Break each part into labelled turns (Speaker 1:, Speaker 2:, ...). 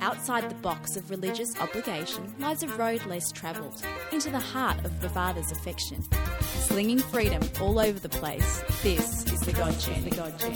Speaker 1: Outside the box of religious obligation lies a road less travelled, into the heart of the Father's affection. Slinging freedom all over the place, this is the God Journey.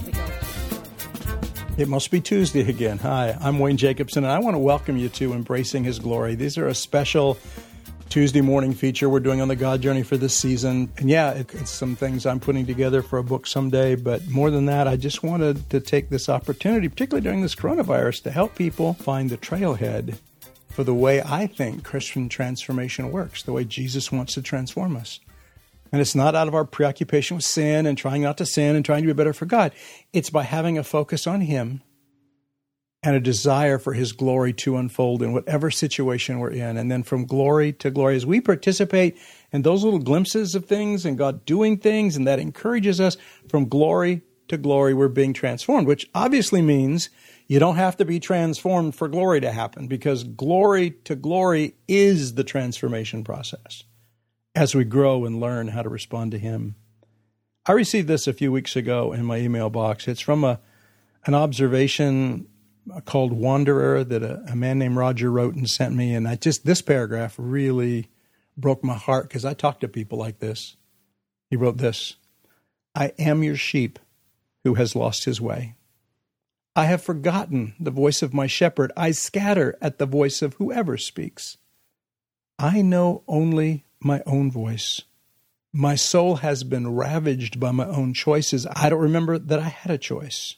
Speaker 2: It must be Tuesday again. Hi, I'm Wayne Jacobson, and I want to welcome you to Embracing His Glory. These are a special Tuesday morning feature we're doing on the God Journey for this season. And yeah, it's some things I'm putting together for a book someday, but more than that, I just wanted to take this opportunity, particularly during this coronavirus, to help people find the trailhead for the way I think Christian transformation works, the way Jesus wants to transform us. And it's not out of our preoccupation with sin and trying not to sin and trying to be better for God. It's by having a focus on Him and a desire for His glory to unfold in whatever situation we're in. And then from glory to glory, as we participate in those little glimpses of things and God doing things, and that encourages us, from glory to glory, we're being transformed, which obviously means you don't have to be transformed for glory to happen, because glory to glory is the transformation process as we grow and learn how to respond to Him. I received this a few weeks ago in my email box. It's from an observation called Wanderer that a man named Roger wrote and sent me. And this paragraph really broke my heart, because I talk to people like this. He wrote this: I am your sheep who has lost his way. I have forgotten the voice of my shepherd. I scatter at the voice of whoever speaks. I know only my own voice. My soul has been ravaged by my own choices. I don't remember that I had a choice.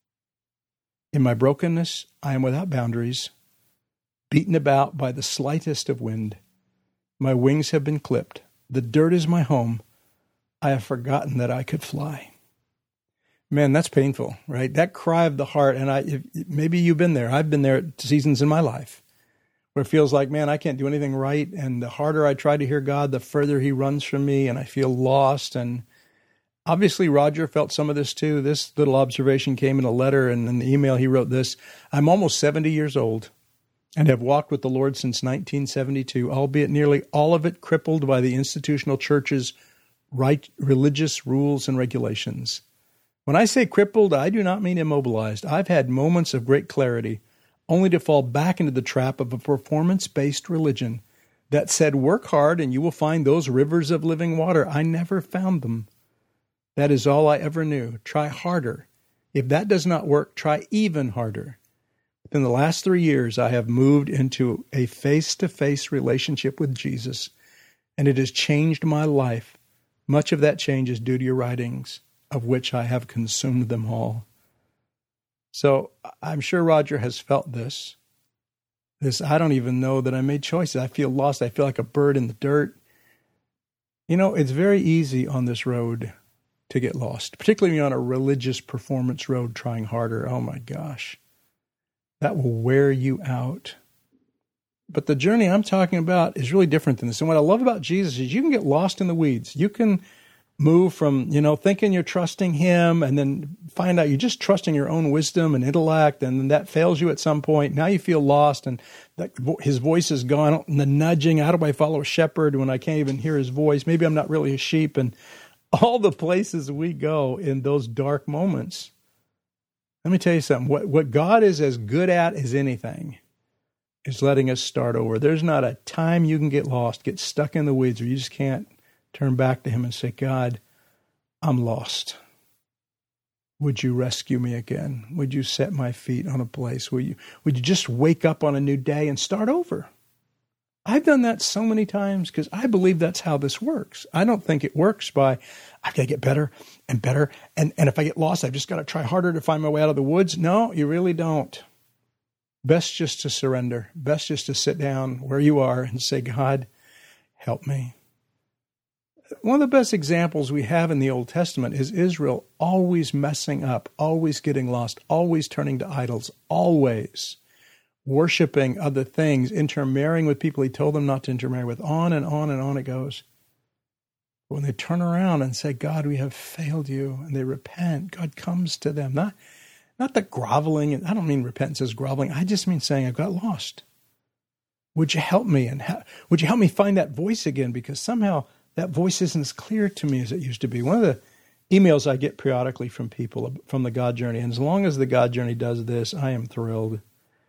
Speaker 2: In my brokenness, I am without boundaries, beaten about by the slightest of wind. My wings have been clipped. The dirt is my home. I have forgotten that I could fly. Man, that's painful, right? That cry of the heart. And maybe you've been there. I've been there at seasons in my life where it feels like, man, I can't do anything right. And the harder I try to hear God, the further He runs from me, and I feel lost. And obviously, Roger felt some of this too. This little observation came in a letter, and in the email he wrote this: I'm almost 70 years old and have walked with the Lord since 1972, albeit nearly all of it crippled by the institutional church's religious rules and regulations. When I say crippled, I do not mean immobilized. I've had moments of great clarity, only to fall back into the trap of a performance-based religion that said, work hard and you will find those rivers of living water. I never found them. That is all I ever knew. Try harder. If that does not work, try even harder. Within the last 3 years, I have moved into a face-to-face relationship with Jesus, and it has changed my life. Much of that change is due to your writings, of which I have consumed them all. So I'm sure Roger has felt this. I don't even know that I made choices. I feel lost. I feel like a bird in the dirt. You know, it's very easy on this road to get lost, particularly on a religious performance road trying harder. Oh my gosh, that will wear you out. But the journey I'm talking about is really different than this. And what I love about Jesus is you can get lost in the weeds. You can move from, thinking you're trusting Him, and then find out you're just trusting your own wisdom and intellect, and then that fails you at some point. Now you feel lost, and His voice is gone. And the nudging, how do I follow a shepherd when I can't even hear His voice? Maybe I'm not really a sheep. And all the places we go in those dark moments. Let me tell you something. What God is as good at as anything is letting us start over. There's not a time you can get lost, get stuck in the weeds, where you just can't turn back to Him and say, God, I'm lost. Would you rescue me again? Would you set my feet on a place? Would you just wake up on a new day and start over? I've done that so many times because I believe that's how this works. I don't think it works by, I've got to get better and better. And if I get lost, I've just got to try harder to find my way out of the woods. No, you really don't. Best just to surrender. Best just to sit down where you are and say, God, help me. One of the best examples we have in the Old Testament is Israel always messing up, always getting lost, always turning to idols, always worshiping other things, intermarrying with people He told them not to intermarry with. On and on and on it goes. When they turn around and say, God, we have failed you, and they repent, God comes to them. Not the groveling, and I don't mean repentance as groveling. I just mean saying, I've got lost. Would you help me? And would you help me find that voice again? Because somehow that voice isn't as clear to me as it used to be. One of the emails I get periodically from people from the God Journey, and as long as the God Journey does this, I am thrilled.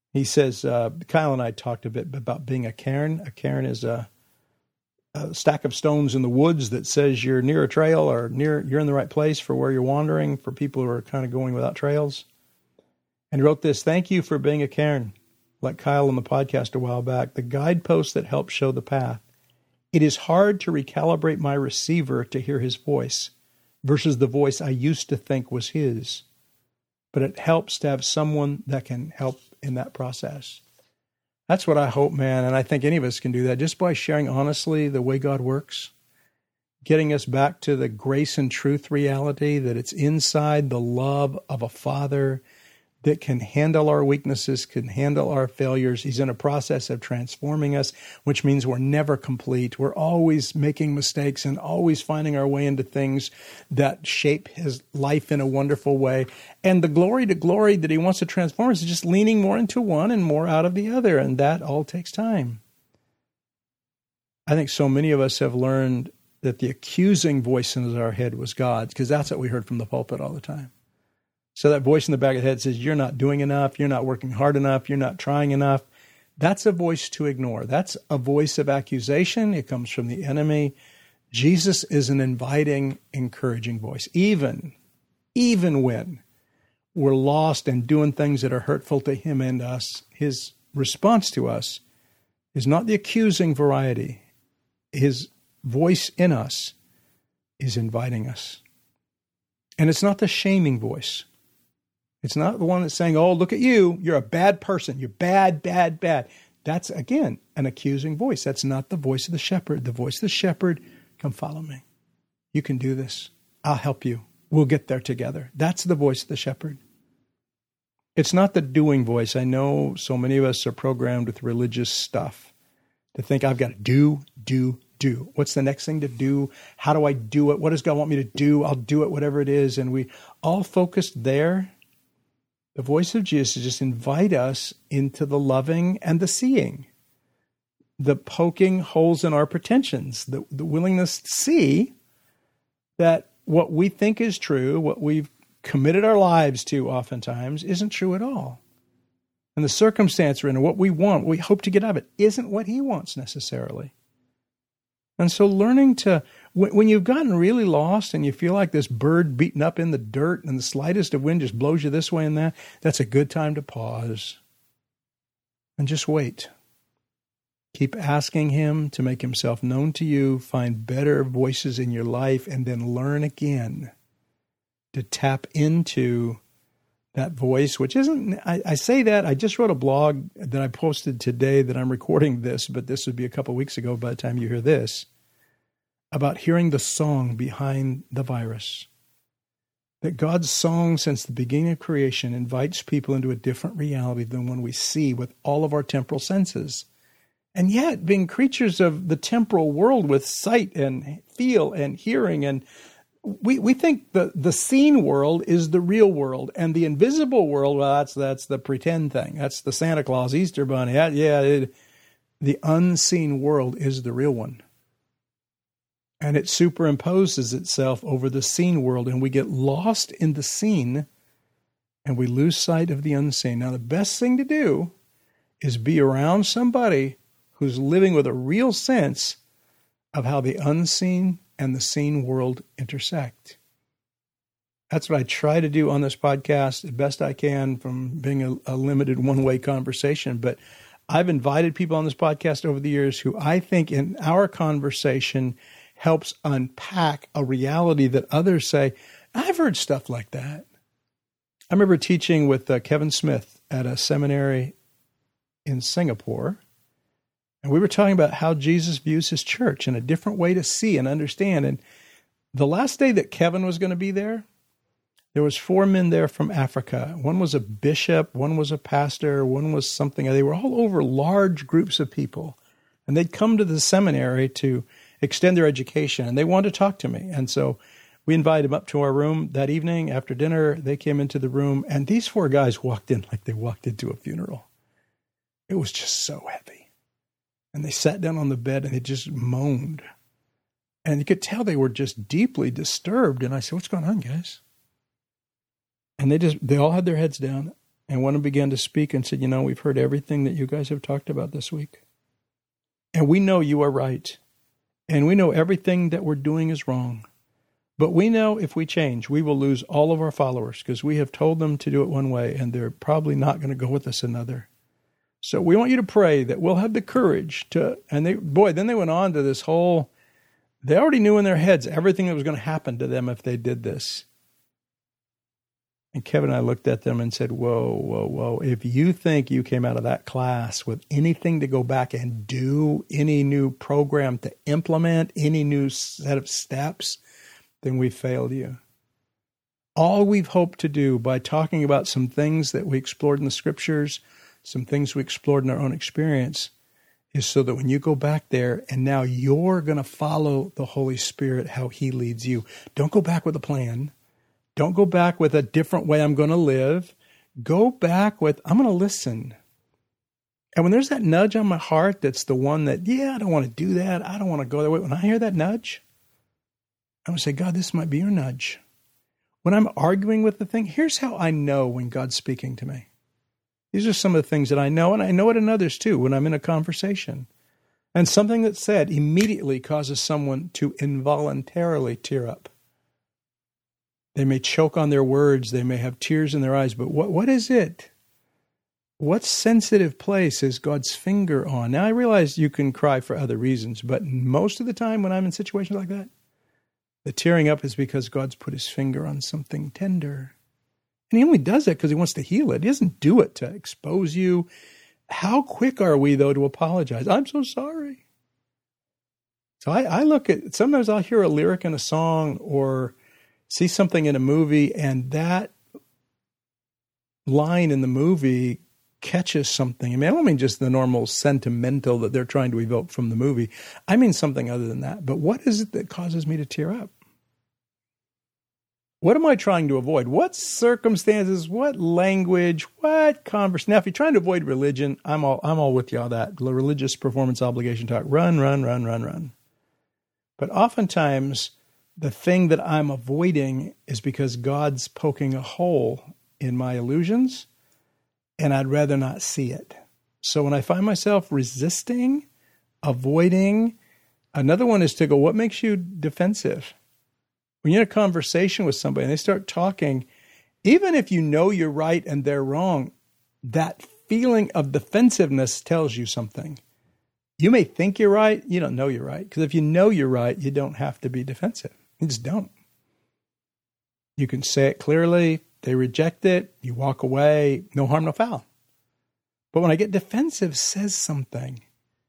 Speaker 2: He says, Kyle and I talked a bit about being a cairn. A cairn is a stack of stones in the woods that says you're near a trail or you're in the right place for where you're wandering, for people who are kind of going without trails. And he wrote this: "Thank you for being a cairn, like Kyle on the podcast a while back, the guidepost that helps show the path. It is hard to recalibrate my receiver to hear his voice versus the voice I used to think was his. But it helps to have someone that can help in that process." That's what I hope, man. And I think any of us can do that just by sharing honestly the way God works, getting us back to the grace and truth reality that it's inside the love of a Father that can handle our weaknesses, can handle our failures. He's in a process of transforming us, which means we're never complete. We're always making mistakes and always finding our way into things that shape his life in a wonderful way. And the glory to glory that he wants to transform us is just leaning more into one and more out of the other. And that all takes time. I think so many of us have learned that the accusing voice in our head was God's, because that's what we heard from the pulpit all the time. So that voice in the back of the head says, you're not doing enough, you're not working hard enough, you're not trying enough. That's a voice to ignore. That's a voice of accusation. It comes from the enemy. Jesus is an inviting, encouraging voice. Even when we're lost and doing things that are hurtful to him and us, his response to us is not the accusing variety. His voice in us is inviting us. And it's not the shaming voice. It's not the one that's saying, oh, look at you. You're a bad person. You're bad, bad, bad. That's, again, an accusing voice. That's not the voice of the shepherd. The voice of the shepherd, come follow me. You can do this. I'll help you. We'll get there together. That's the voice of the shepherd. It's not the doing voice. I know so many of us are programmed with religious stuff to think I've got to do. What's the next thing to do? How do I do it? What does God want me to do? I'll do it, whatever it is. And we all focused there. The voice of Jesus is just invite us into the loving and the seeing, the poking holes in our pretensions, the willingness to see that what we think is true, what we've committed our lives to oftentimes, isn't true at all. And the circumstance we're in, what we want, what we hope to get out of it, isn't what he wants necessarily. And so learning to, when you've gotten really lost and you feel like this bird beaten up in the dirt and the slightest of wind just blows you this way and that, that's a good time to pause and just wait. Keep asking him to make himself known to you, find better voices in your life, and then learn again to tap into that voice, which isn't, I say that, I just wrote a blog that I posted today that I'm recording this, but this would be a couple of weeks ago by the time you hear this, about hearing the song behind the virus. That God's song since the beginning of creation invites people into a different reality than one we see with all of our temporal senses. And yet, being creatures of the temporal world with sight and feel and hearing, and we think the seen world is the real world, and the invisible world, well, that's the pretend thing. That's the Santa Claus, Easter Bunny. The unseen world is the real one. And it superimposes itself over the seen world, and we get lost in the seen, and we lose sight of the unseen. Now, the best thing to do is be around somebody who's living with a real sense of how the unseen and the seen world intersect. That's what I try to do on this podcast, the best I can from being a limited one-way conversation. But I've invited people on this podcast over the years who I think in our conversation helps unpack a reality that others say, I've heard stuff like that. I remember teaching with Kevin Smith at a seminary in Singapore, and we were talking about how Jesus views his church and a different way to see and understand. And the last day that Kevin was going to be there was 4 men there from Africa. One was a bishop, one was a pastor, one was something. They were all over large groups of people. And they'd come to the seminary to extend their education, and they wanted to talk to me. And so we invited them up to our room that evening after dinner. They came into the room, and these 4 guys walked in like they walked into a funeral. It was just so heavy. And they sat down on the bed, and they just moaned. And you could tell they were just deeply disturbed. And I said, what's going on, guys? And they all had their heads down, And one of them began to speak and said, we've heard everything that you guys have talked about this week. And we know you are right. And we know everything that we're doing is wrong. But we know if we change, we will lose all of our followers because we have told them to do it one way and they're probably not going to go with us another. So we want you to pray that we'll have the courage to, and then they went on to this whole, they already knew in their heads everything that was going to happen to them if they did this. And Kevin and I looked at them and said, whoa. If you think you came out of that class with anything to go back and do, any new program to implement, any new set of steps, then we failed you. All we've hoped to do by talking about some things that we explored in the scriptures, some things we explored in our own experience, is so that when you go back there and now you're going to follow the Holy Spirit, how he leads you. Don't go back with a plan. Don't go back with a different way I'm going to live. Go back with, I'm going to listen. And when there's that nudge on my heart, that's the one that, I don't want to do that. I don't want to go that way. When I hear that nudge, I'm going to say, God, this might be your nudge. When I'm arguing with the thing, here's how I know when God's speaking to me. These are some of the things that I know, and I know it in others too when I'm in a conversation. And something that's said immediately causes someone to involuntarily tear up. They may choke on their words, they may have tears in their eyes, but what is it? What sensitive place is God's finger on? Now, I realize you can cry for other reasons, but most of the time when I'm in situations like that, the tearing up is because God's put his finger on something tender. And he only does that because he wants to heal it. He doesn't do it to expose you. How quick are we, though, to apologize? I'm so sorry. So I look at, sometimes I'll hear a lyric in a song or see something in a movie, and that line in the movie catches something. I mean, I don't mean just the normal sentimental that they're trying to evoke from the movie. I mean something other than that. But what is it that causes me to tear up? What am I trying to avoid? What circumstances, what language, what conversation? Now, if you're trying to avoid religion, I'm all with you on that. Religious performance obligation talk. Run. But oftentimes, the thing that I'm avoiding is because God's poking a hole in my illusions, and I'd rather not see it. So when I find myself resisting, avoiding, another one is to go, what makes you defensive? When you're in a conversation with somebody and they start talking, even if you know you're right and they're wrong, that feeling of defensiveness tells you something. You may think you're right, you don't know you're right. Because if you know you're right, you don't have to be defensive. You just don't. You can say it clearly, they reject it, you walk away, no harm, no foul. But when I get defensive, says something.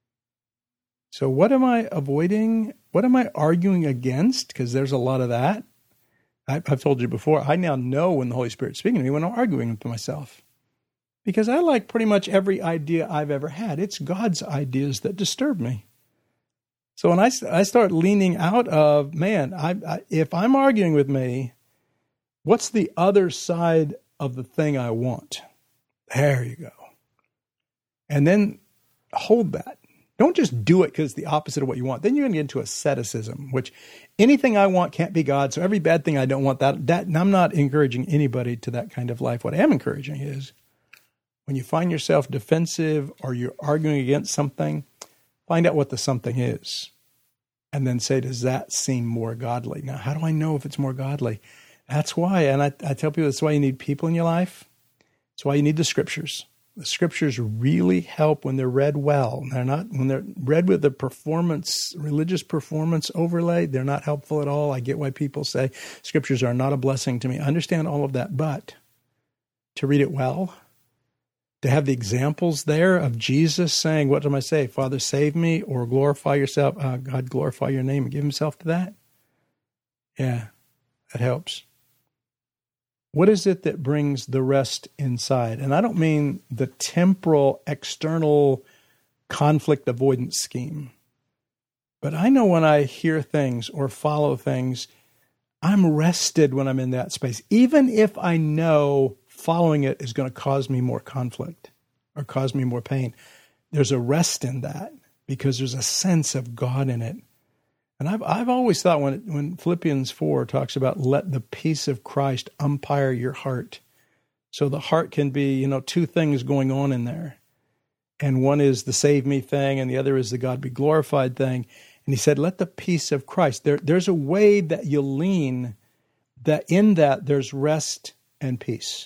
Speaker 2: So what am I avoiding? What am I arguing against? Because there's a lot of that. I've told you before, I now know when the Holy Spirit's speaking to me when I'm arguing with myself. Because I like pretty much every idea I've ever had. It's God's ideas that disturb me. So when I start leaning out of, if I'm arguing with me, what's the other side of the thing I want? There you go. And then hold that. Don't just do it because it's the opposite of what you want. Then you're going to get into asceticism, which anything I want can't be God. So every bad thing I don't want, that and I'm not encouraging anybody to that kind of life. What I am encouraging is when you find yourself defensive or you're arguing against something, find out what the something is. And then say, does that seem more godly? Now, how do I know if it's more godly? That's why, and I tell people that's why you need people in your life. That's why you need the scriptures. The scriptures really help when they're read well. When they're read with the religious performance overlay, they're not helpful at all. I get why people say scriptures are not a blessing to me. I understand all of that, but to read it well, to have the examples there of Jesus saying, what am I say? Father, save me, or glorify yourself. God, glorify your name and give himself to that. Yeah, that helps. What is it that brings the rest inside? And I don't mean the temporal, external conflict avoidance scheme. But I know when I hear things or follow things, I'm rested when I'm in that space. Even if I know following it is going to cause me more conflict or cause me more pain, there's a rest in that because there's a sense of God in it. And I've always thought when Philippians 4 talks about let the peace of Christ umpire your heart, So the heart can be, two things going on in there. And one is the save me thing, and the other is the God be glorified thing. And he said, let the peace of Christ. There's a way that you lean, that in that there's rest and peace.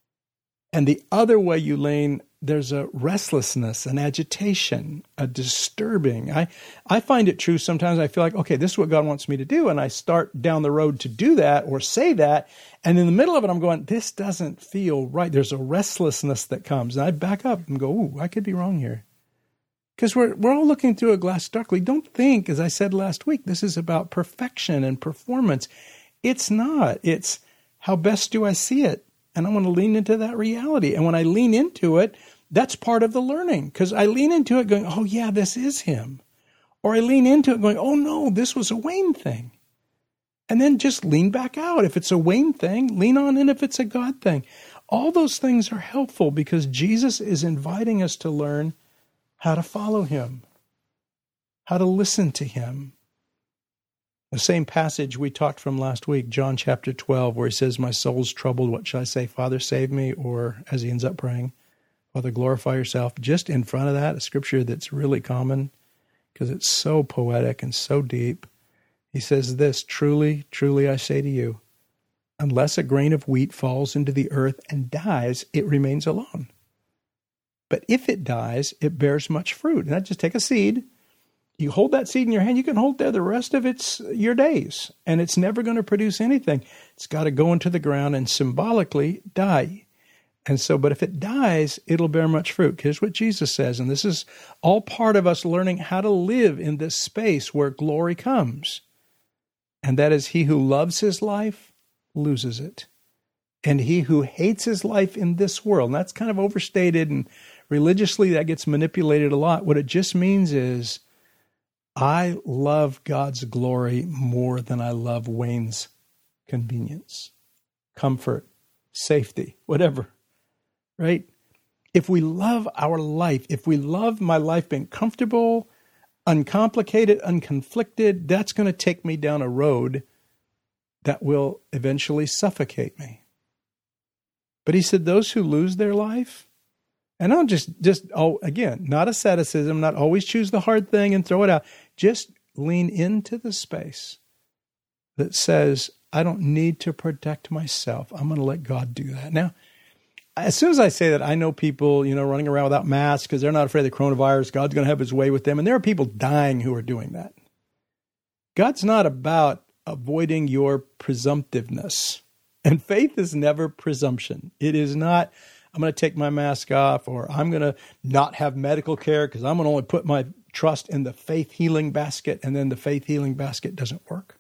Speaker 2: And the other way you lean, there's a restlessness, an agitation, a disturbing. I find it true sometimes. I feel like, okay, this is what God wants me to do. And I start down the road to do that or say that. And in the middle of it, I'm going, this doesn't feel right. There's a restlessness that comes. And I back up and go, ooh, I could be wrong here. Because we're all looking through a glass darkly. Don't think, as I said last week, this is about perfection and performance. It's not. It's how best do I see it? And I want to lean into that reality. And when I lean into it, that's part of the learning. Because I lean into it going, oh, yeah, this is him. Or I lean into it going, oh, no, this was a Wayne thing. And then just lean back out. If it's a Wayne thing, lean on in if it's a God thing. All those things are helpful because Jesus is inviting us to learn how to follow him, how to listen to him. The same passage we talked from last week, John chapter 12, where he says, my soul's troubled. What shall I say? Father, save me. Or as he ends up praying, Father, glorify yourself. Just in front of that, a scripture that's really common because it's so poetic and so deep. He says this, truly, truly, I say to you, unless a grain of wheat falls into the earth and dies, it remains alone. But if it dies, it bears much fruit. And I just take a seed. You hold that seed in your hand, you can hold there the rest of your days, and it's never going to produce anything. It's got to go into the ground and symbolically die. And so, but if it dies, it'll bear much fruit. Here's what Jesus says, and this is all part of us learning how to live in this space where glory comes. And that is, he who loves his life loses it. And he who hates his life in this world, and that's kind of overstated, and religiously that gets manipulated a lot. What it just means is, I love God's glory more than I love Wayne's convenience, comfort, safety, whatever, right? If we love our life, if we love my life being comfortable, uncomplicated, unconflicted, that's going to take me down a road that will eventually suffocate me. But he said, those who lose their life, and I'll again, not asceticism, not always choose the hard thing and throw it out. Just lean into the space that says, I don't need to protect myself. I'm going to let God do that. Now, as soon as I say that, I know people, running around without masks because they're not afraid of the coronavirus. God's going to have his way with them. And there are people dying who are doing that. God's not about avoiding your presumptiveness. And faith is never presumption. It is not, I'm going to take my mask off, or I'm going to not have medical care because I'm going to only put my trust in the faith healing basket, and then the faith healing basket doesn't work.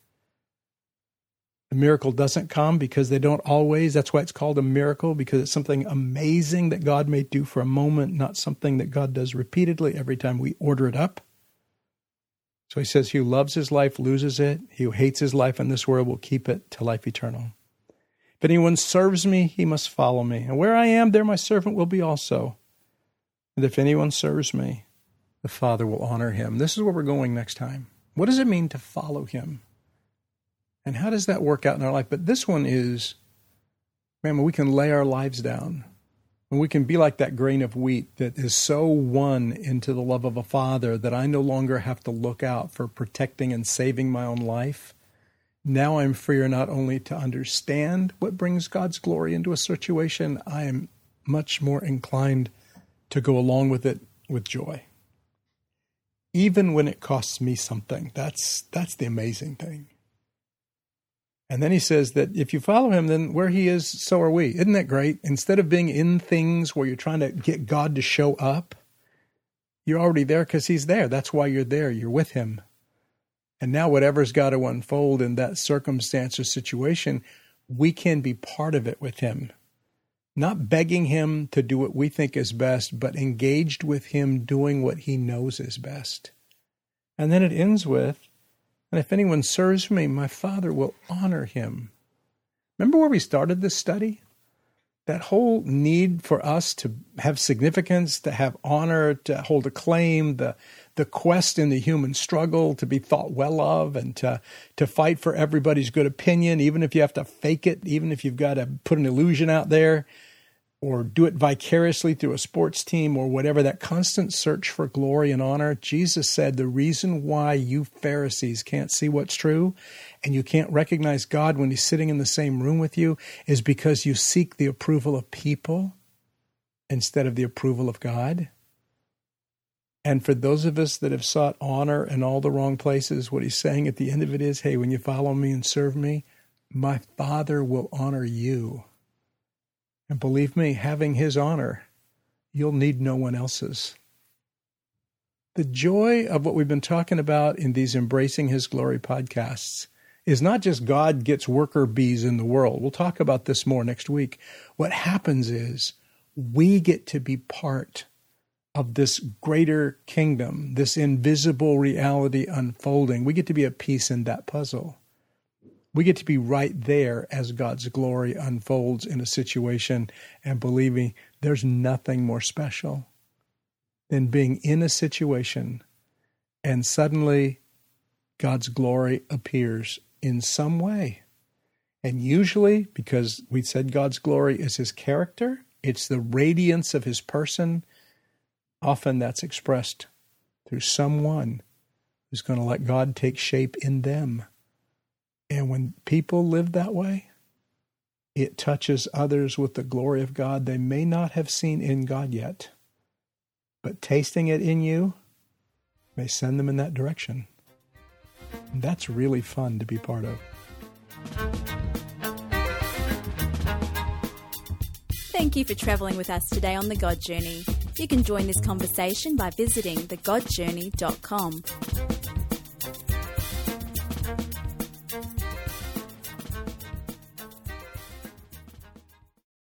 Speaker 2: The miracle doesn't come because they don't always. That's why it's called a miracle, because it's something amazing that God may do for a moment, not something that God does repeatedly every time we order it up. So he says, he who loves his life loses it. He who hates his life in this world will keep it to life eternal. If anyone serves me, he must follow me. And where I am, there my servant will be also. And if anyone serves me, the Father will honor him. This is where we're going next time. What does it mean to follow him? And how does that work out in our life? But this one is, man, when we can lay our lives down, when we can be like that grain of wheat that is so won into the love of a Father that I no longer have to look out for protecting and saving my own life. Now I'm freer not only to understand what brings God's glory into a situation, I am much more inclined to go along with it with joy. Even when it costs me something. That's the amazing thing. And then he says that if you follow him, then where he is, so are we. Isn't that great? Instead of being in things where you're trying to get God to show up, you're already there because he's there. That's why you're there. You're with him. And now whatever's got to unfold in that circumstance or situation, we can be part of it with him. Not begging him to do what we think is best, but engaged with him doing what he knows is best. And then it ends with, and if anyone serves me, my Father will honor him. Remember where we started this study? That whole need for us to have significance, to have honor, to hold a claim, the quest in the human struggle to be thought well of, and to fight for everybody's good opinion, even if you have to fake it, even if you've got to put an illusion out there. or do it vicariously through a sports team or whatever, that constant search for glory and honor. Jesus said the reason why you Pharisees can't see what's true and you can't recognize God when he's sitting in the same room with you is because you seek the approval of people instead of the approval of God. And for those of us that have sought honor in all the wrong places, what he's saying at the end of it is, hey, when you follow me and serve me, my Father will honor you. And believe me, having his honor, you'll need no one else's. The joy of what we've been talking about in these Embracing His Glory podcasts is not just God gets worker bees in the world. We'll talk about this more next week. What happens is we get to be part of this greater kingdom, this invisible reality unfolding. We get to be a piece in that puzzle. We get to be right there as God's glory unfolds in a situation, and believe me, there's nothing more special than being in a situation and suddenly God's glory appears in some way. And usually, because we said God's glory is his character, it's the radiance of his person, often that's expressed through someone who's going to let God take shape in them. And when people live that way, it touches others with the glory of God they may not have seen in God yet. But tasting it in you may send them in that direction. And that's really fun to be part of.
Speaker 1: Thank you for travelling with us today on The God Journey. You can join this conversation by visiting thegodjourney.com.